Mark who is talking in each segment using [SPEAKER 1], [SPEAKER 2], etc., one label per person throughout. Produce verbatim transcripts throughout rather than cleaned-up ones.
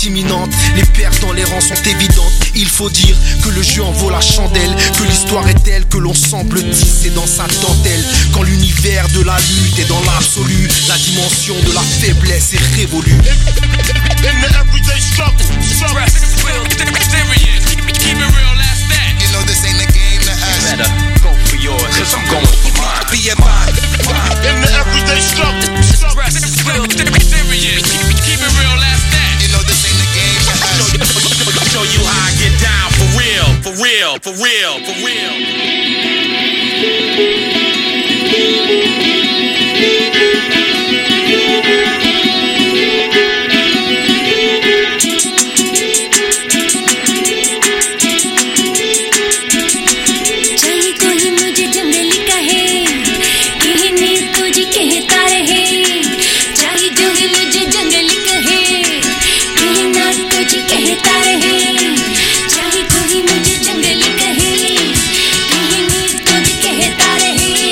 [SPEAKER 1] imminente. Les pertes dans les rangs sont évidentes. Il faut dire que le jeu en vaut la chandelle, que l'histoire est telle que l'on semble tisser dans sa dentelle. Quand l'univers de la lutte est dans l'absolu, la dimension de la faiblesse est révolue.
[SPEAKER 2] In the everyday struggle,
[SPEAKER 3] stress is real, serious. Keep it real, that's that.
[SPEAKER 2] You know this ain't a game to us.
[SPEAKER 3] You better go for yours, cause I'm going for mine.
[SPEAKER 2] Be a mind. In the everyday struggle,
[SPEAKER 3] stress is real, serious. Keep it real, that's that.
[SPEAKER 2] You know this ain't a game to us.
[SPEAKER 3] Show you how I get down for real, for real, for real, for real.
[SPEAKER 4] चाहे कोई मुझे जंगली कहे, कहीं नींद तुझ कहता रहे।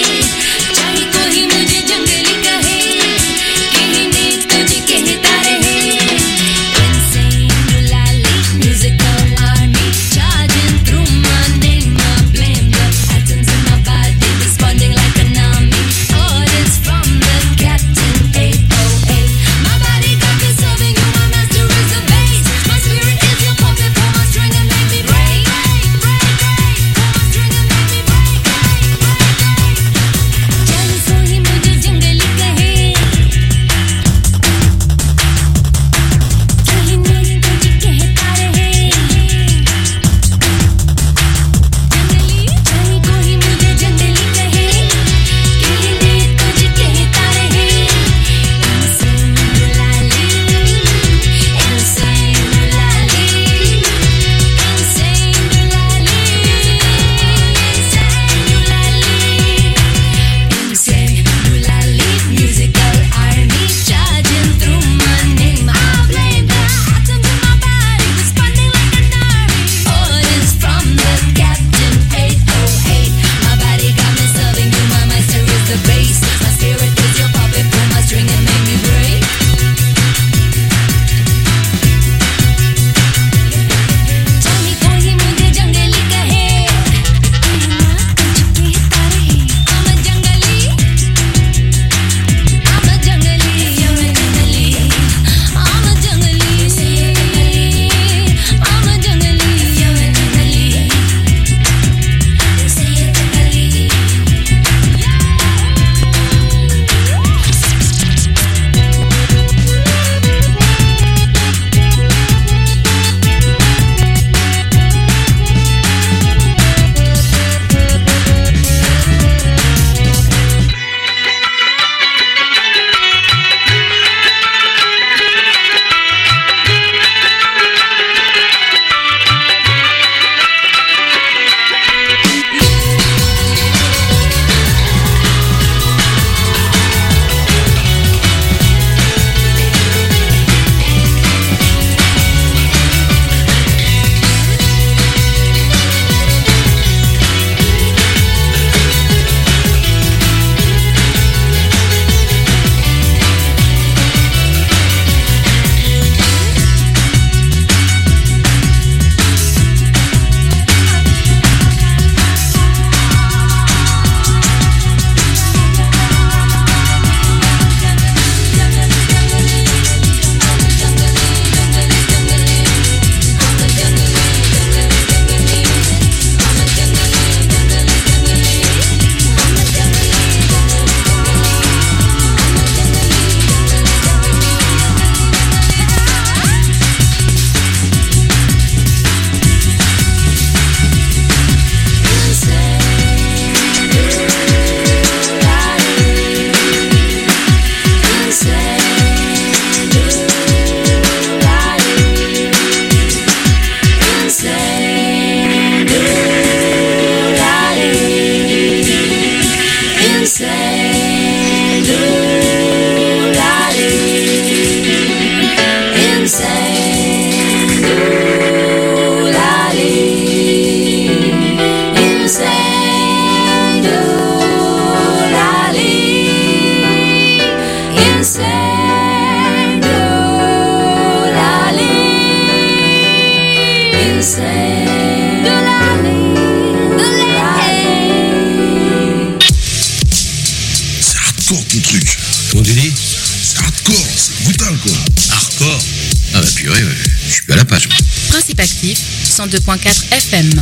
[SPEAKER 4] C'est hardcore ton truc.
[SPEAKER 5] Comment tu dis?
[SPEAKER 4] C'est hardcore, c'est brutal quoi.
[SPEAKER 5] Hardcore. Ah bah purée, ouais, je suis plus à la page.
[SPEAKER 6] Principe actif, cent deux virgule quatre F M.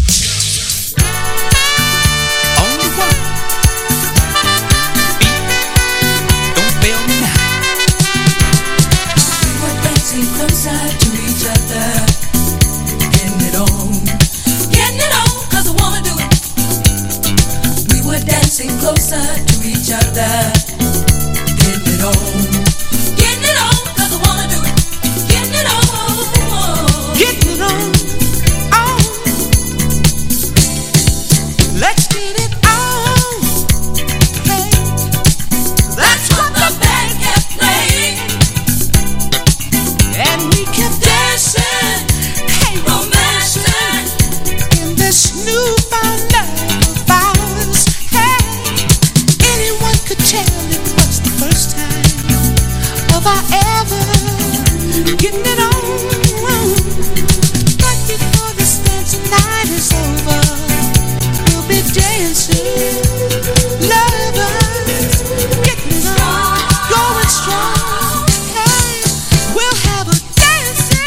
[SPEAKER 7] Closer to each other, getting it on, getting it on, 'cause I wanna do it, getting it on, getting it on, on. Let's get it on, hey. That's what the band kept playing, and we kept dancing, hey, romancing in this newfound love of ours. Could tell it was the first time of our ever getting it on. But before this dancing night is over, we'll be dancing, lovers, getting it on, going strong. Hey, we'll have a dancing.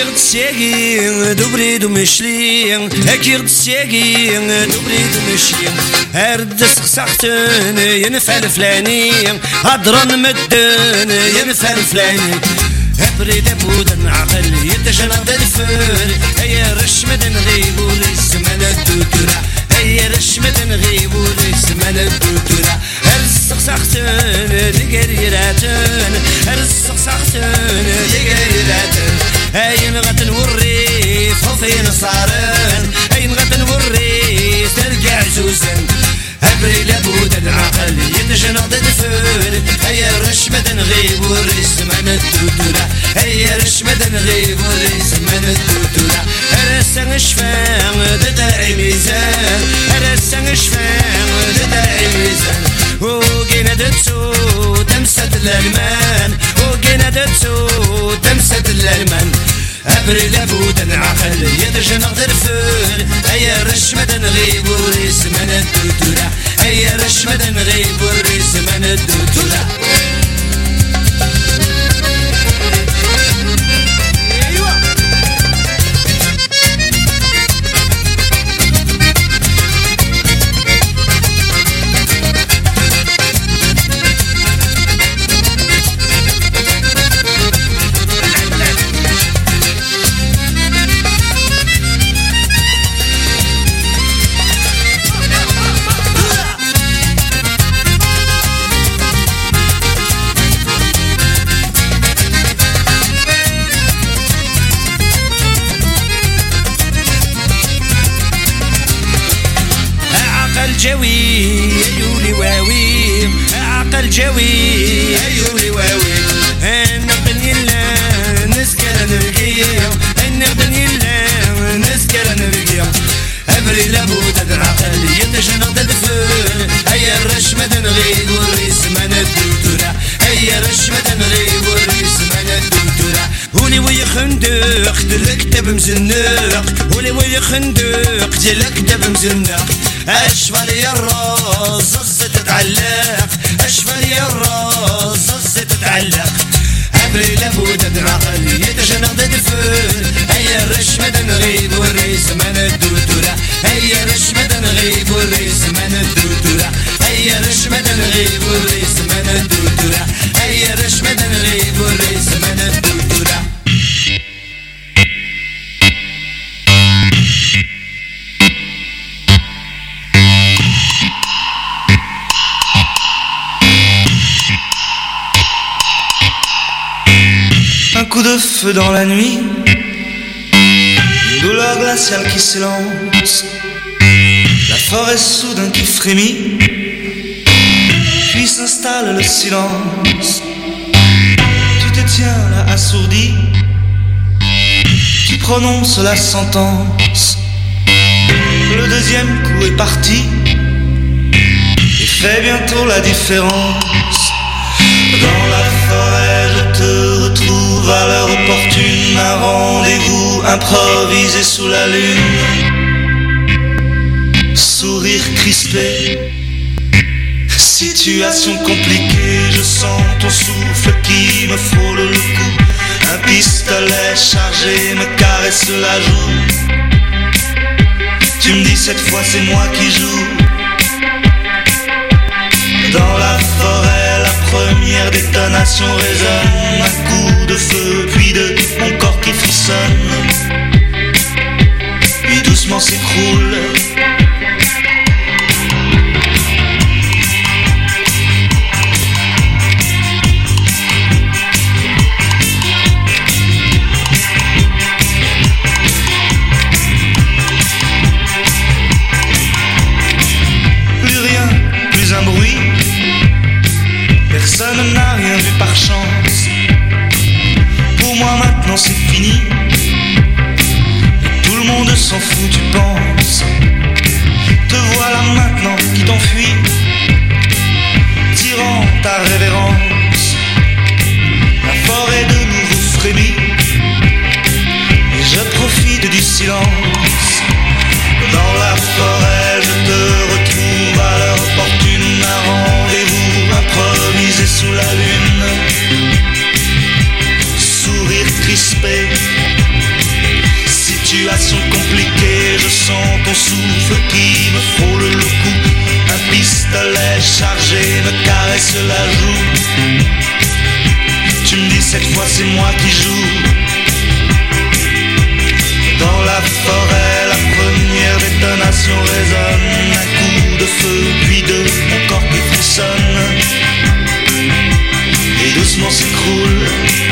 [SPEAKER 8] تسياقين دوبريدو مشلين أكيد تسياقين دوبريدو مشلين أرد سخسختن ينفع الفلاني هضرن مدن ينفع الفلاني أبريد أبودا عقل يتجنب الفر هيا رشمد نغيب ورسم الدكتورة هيا رشمد نغيب ورسم الدكتورة السخسختن دقريراتن السخسختن دقريراتن أين غتن وريف وفين صارن أين غتن وريف ترجع عزوزن أبري لابود العقل يتجنب الفر هيا رشمد نغيب ورسم الدكتورة هيا رشمد نغيب ورسم الدكتورة أرسن شفان دداعي ميزان أرسن شفان دداعي ميزان وقينا دتسو تمسة الألمان وقينا دتسو تمسة الألمان أبري لابود العقل يتجنب الفر هيا رشمد نغيب ورسم الدكتورة هيا رشمد نغيب ورسم الدكتورة جوي أيولي واوي عقل جوي أيولي واوي نقدن يلا نسكر نرقيا نقدن يلا نسكر نرقيا أبري لابود العقل يتجنب الفر هيا الرشمة نغيب والرسم الدكتورة هيا الرشمة نغيب والرسم الدكتورة ولي وي خندق دلكتب مزنق ولي وي خندق دلكتب مزنق أشفى لي الراس الزت تتعلق أشفى لي الراس الزت تتعلق أبري لابود العقل يتجنب الفر هيا الرشمة نغيب والرسم الدكتورة هيا الرشمة نغيب والرسم الدكتورة هيا الرشمة نغيب والرسم الدكتورة هيا الرشمة نغيب والرسم الدكتورة
[SPEAKER 9] Un coup de feu dans la nuit, une douleur glaciale qui s'élance, la forêt soudain qui frémit, puis s'installe le silence. Tu te tiens là assourdi, tu prononces la sentence. Le deuxième coup est parti et fait bientôt la différence. Dans la forêt je te retrouve à l'heure opportune, un rendez-vous improvisé sous la lune. Sourire crispé, situation compliquée, je sens ton souffle qui me frôle le cou. Un pistolet chargé me caresse la joue. Tu me dis cette fois c'est moi qui joue. Dans la forêt, la première détonation résonne. Un coup de feu, puis de mon corps qui frissonne, puis doucement s'écroule. Plus rien, plus un bruit. Personne n'a rien vu par chance. Pour moi maintenant c'est fini. Tout le monde s'en fout, tu penses. Te voilà maintenant qui t'enfuis, tirant ta révérence. La forêt de nouveau frémit et je profite du silence. Dans la forêt je te retrouve à l'heure opportune, un rendez-vous improvisé sous la lune. Sourire crispé, relation compliquée, je sens ton souffle qui me frôle le cou. Un pistolet chargé me caresse la joue. Tu me dis cette fois c'est moi qui joue. Dans la forêt, la première détonation résonne. Un coup de feu, puis deux, mon corps qui frissonne et doucement s'écroule.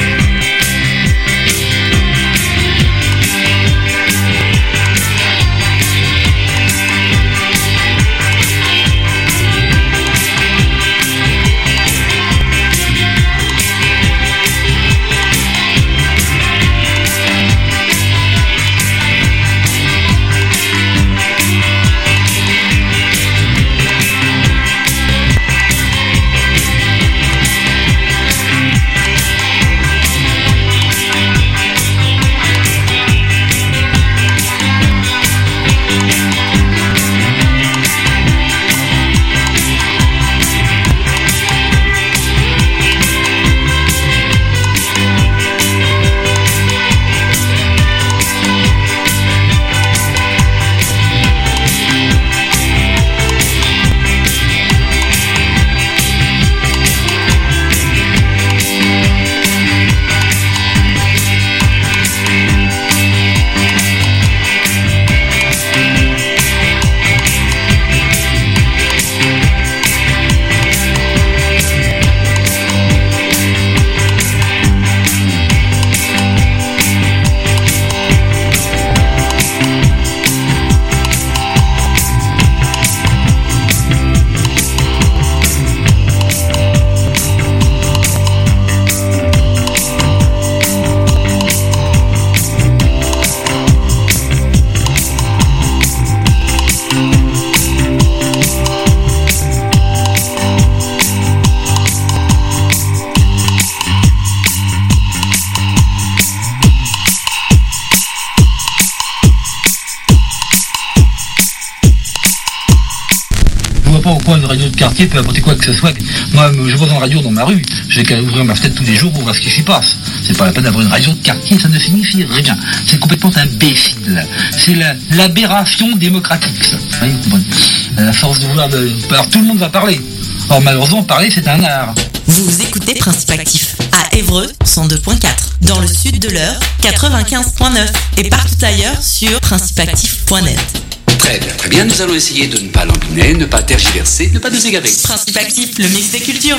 [SPEAKER 10] Pas au coin de radio de quartier peut apporter quoi que ce soit. Moi, je vois une radio dans ma rue, j'ai qu'à ouvrir ma fenêtre tous les jours pour voir ce qui s'y passe. C'est pas la peine d'avoir une radio de quartier, ça ne signifie rien. C'est complètement imbécile. C'est la, l'aberration démocratique, ça. Oui, vous comprenez. La force de vouloir de... Alors tout le monde va parler. Or malheureusement, parler, c'est un art.
[SPEAKER 11] Vous écoutez Principe Actif à Évreux cent deux point quatre, dans le sud de l'Eure quatre-vingt-quinze point neuf et partout ailleurs sur principe actif point net.
[SPEAKER 5] Très bien, très bien. Nous allons essayer de ne pas lambiner, ne pas tergiverser, ne pas nous égarer.
[SPEAKER 11] Principe Actif, le mix des cultures.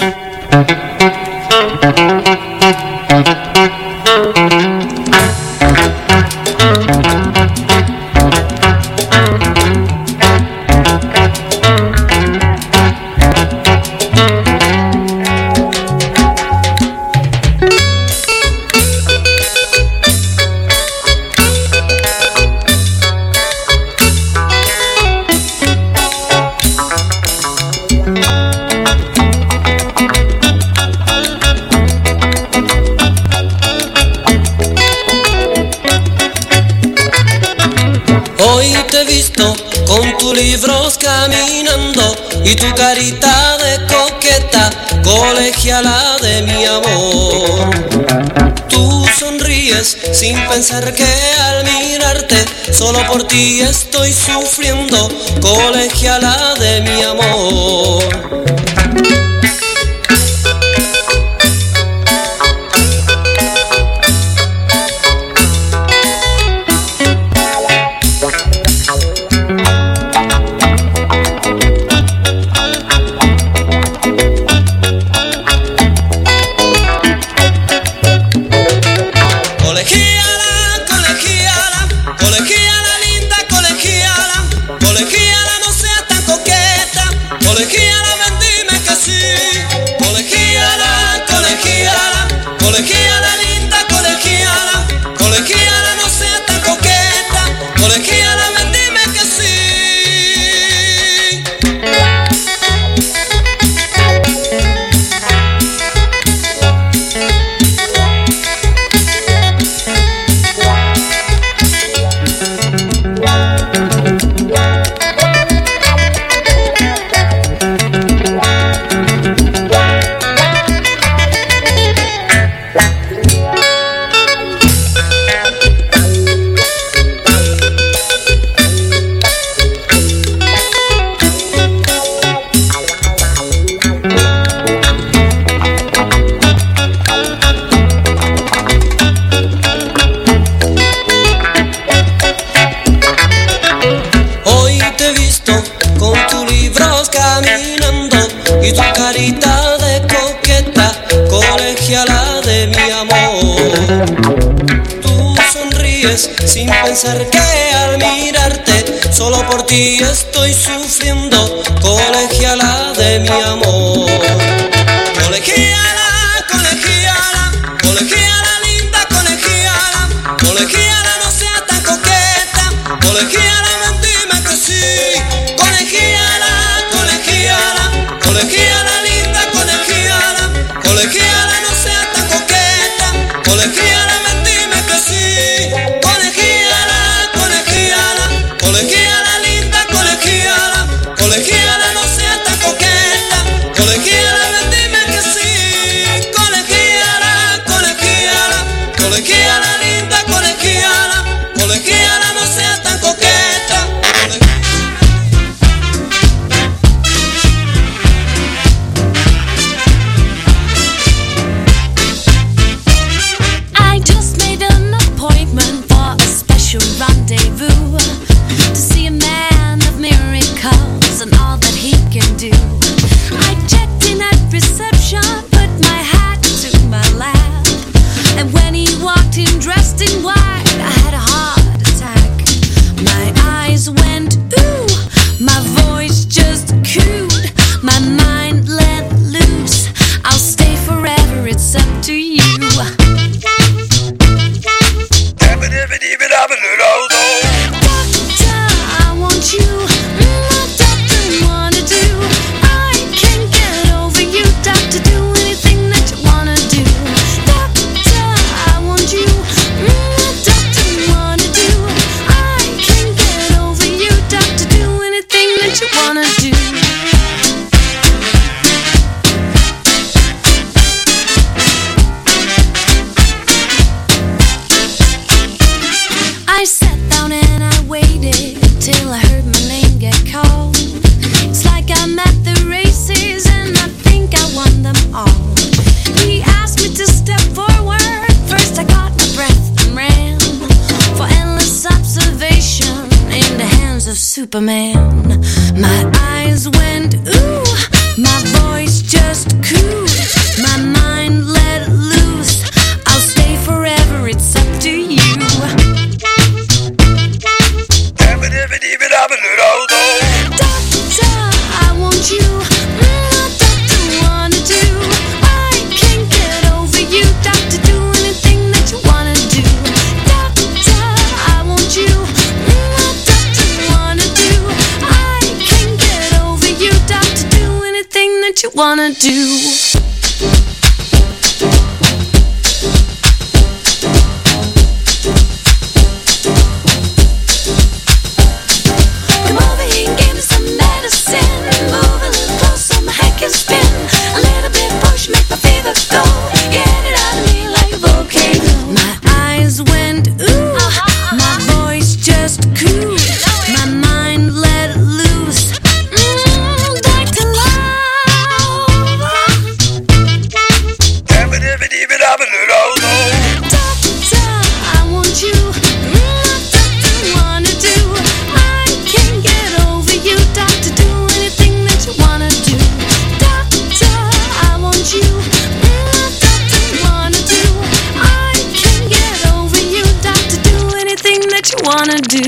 [SPEAKER 12] Con tus libros caminando y tu carita de coqueta, colegiala de mi amor. Tú sonríes sin pensar que al mirarte, solo por ti estoy sufriendo, colegiala de mi amor. Colegiala, no seas tan coqueta, colegiala, bendita. sonríes sin pensar que al mirarte solo por ti estoy sufriendo. Colegiala de mi amor. Colegiala, colegiala, colegiala linda, colegiala, colegiala no sea tan coqueta, colegiala ven dime que sí. Colegiala, colegiala, colegiala linda, colegiala, colegiala no sea tan coqueta, colegiala ven dime que sí. Colegiala, colegiala, colegiala linda, colegiala, colegiala no sea tan coqueta, colegiala ven dime que sí. Colegiala, colegiala, colegiala linda, colegiala, colegiala no sea tan coqueta.
[SPEAKER 13] I just made an appointment for a special rendezvous to see a man of miracles and all that he can do. I checked in at reception, put my hat to my lap, and when he walked in dressed in white, I had a heart attack. My eyes went ooh, my voice just cooed, my mind let loose. I'll stay forever, it's up to you. Doctor, I want you. My doctor wanna do. I can't get over you, doctor. Do anything that you wanna do. Doctor, I want you. My doctor wanna do. I can't get over you, doctor. Do anything that you wanna do. I sat down and I waited till I heard my name get called. It's like I'm at the races and I think I won them all. He asked me to step forward. First I caught my breath and ran for endless observation in the hands of Superman. My eyes went ooh, my voice just cooed, my mind let loose. I'll stay forever, it's up to you. Doctor, I want you. My doctor wanna do. I can't get over you, doctor. Do anything that you wanna do. Doctor, I want you. My doctor wanna do. I can't get over you, doctor. Do anything that you wanna do. Come over here and give me some medicine. Move a little closer, my head can spin. A little bit push, make my fever go. Get it out of me like a volcano. My eyes went ooh, my voice just cooed, my mind let loose. Mm, back to love. Doctor, I want you. My doctor wanna do. I can't get over you, doctor. Do anything that you wanna do. Doctor, I want you. My doctor wanna do. I can't get over you, doctor. Do anything that you wanna do.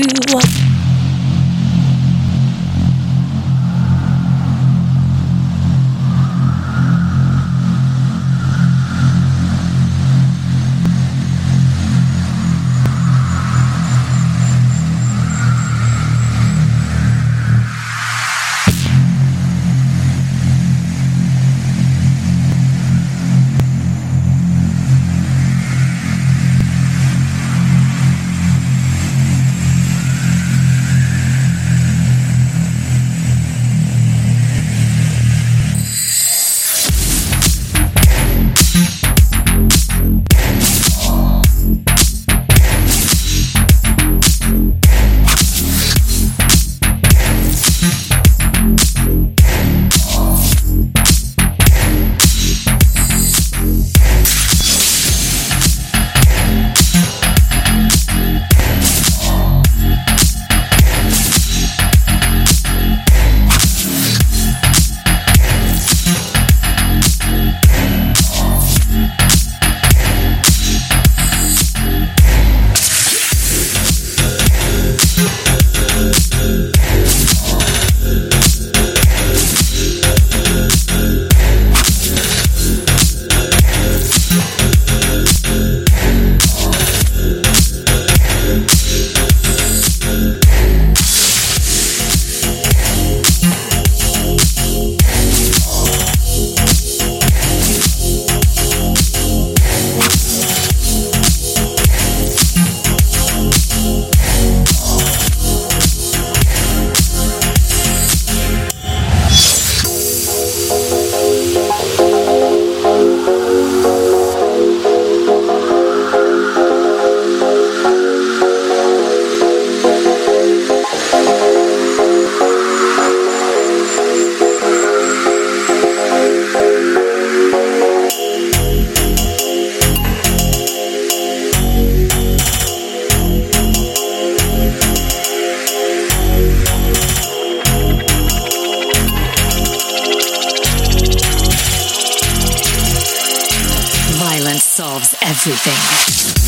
[SPEAKER 14] everything.